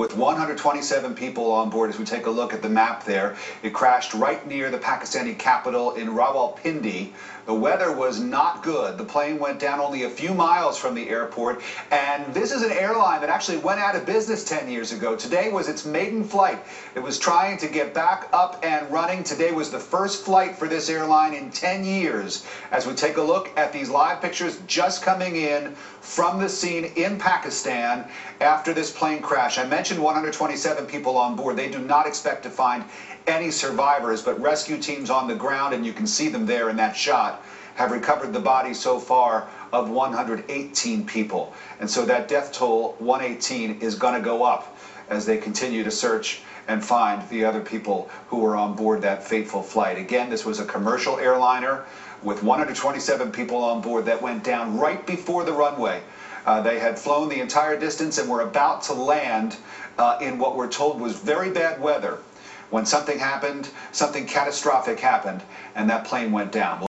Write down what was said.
with 127 people on board. As we take a look at the map there, it crashed right near the Pakistani capital in Rawalpindi. The weather was not good. The plane went down only a few miles from the airport, and this is an airline that actually went out of business 10 years ago. Today was its maiden flight. It was trying to get back up and running. Today was the first flight for this airline in 10 years. As we take a look at these live pictures just coming in from the scene in Pakistan after this plane crash. I mentioned 127 people on board. They do not expect to find any survivors, but rescue teams on the ground, and you can see them there in that shot, have recovered the bodies so far of 118 people. And so that death toll, 118, is going to go up as they continue to search and find the other people who were on board that fateful flight. Again, this was a commercial airliner with 127 people on board that went down right before the runway. They had flown the entire distance and were about to land in what we're told was very bad weather when something happened, something catastrophic happened, and that plane went down.